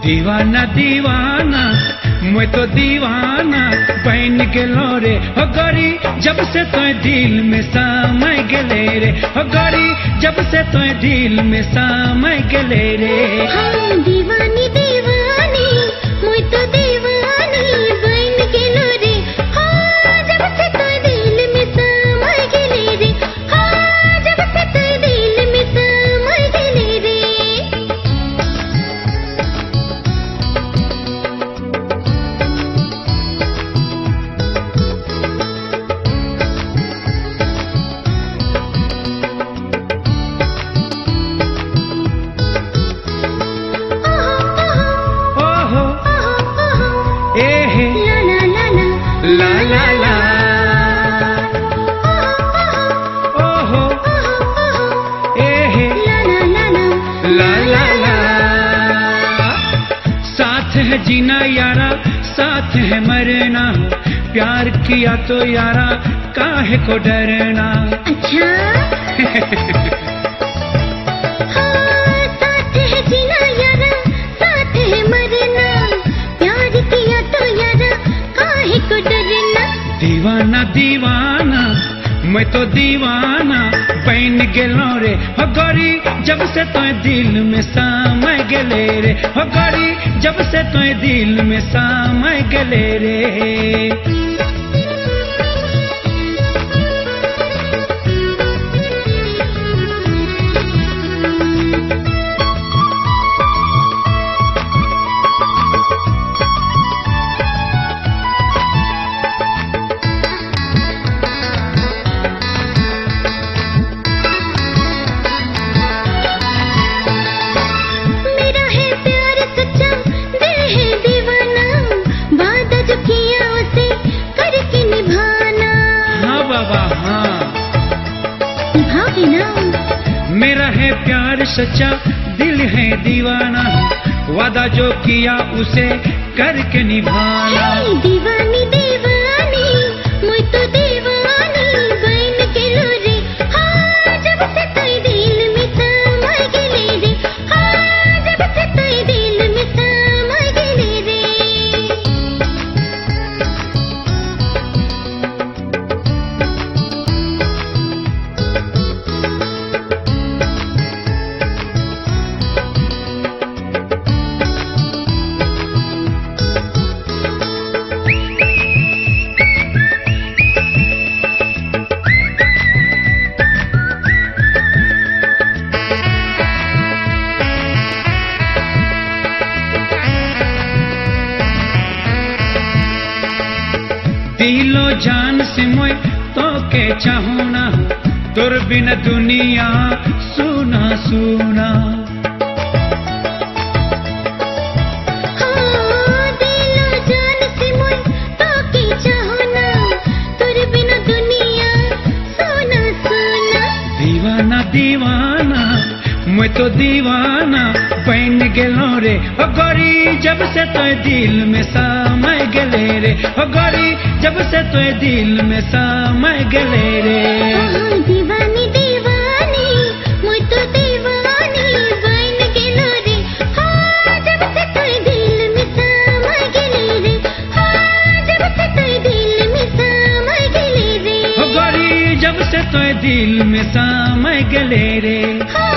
दीवाना दीवाना मैं तो दीवाना बन गेलो रे हो गरी जब से तो दिल में समय गेले रे हो गरी जब से तो दिल में समय गेले रे दीवानी दीवानी मैं तो दीवानी बन गेलो रे जब से तो दिल में समय गेले रे जब से तो दिल में समय गेले रे ला ला ला ओहो ला ला ला साथ है जीना यारा साथ है मरना प्यार किया तो यारा काहे को डरना अच्छा साथ है जीना यारा साथ है मरना प्यार किया तो यारा काहे को डरना दीवाना दीवाना मैं तो दीवाना बन गेलो रे हो गरी जब से तो दिल में समय गेले रे हो गरी जब से तो दिल में समय गेले रे मेरा है प्यार सच्चा दिल है दीवाना वादा जो किया उसे करके निभाना दीवानी दीवानी मैं तो दीवानी बन गेलो रे जब से तो दिल में समय गेले रे जब से तो दिल में समय गेले रे दिलो जान से मैं तो के चाहूना तोर बिना दुनिया सुना सुना दिलो जान से मैं तो के चाहूना तोर बिना दुनिया सुना सुना दीवाना दीवाना मैं तो दीवाना बन गेलो रे हो गरी जब से तो दिल में समय गेले रे हो गरी जब से तो दिल में समय गेले रे दीवानी दीवानी मैं तो दीवानी बन गेलो रे जब से तो दिल में समय गेले रे जब से तो दिल में समय गेले रे हो गरी जब से तो दिल में समय गेले रे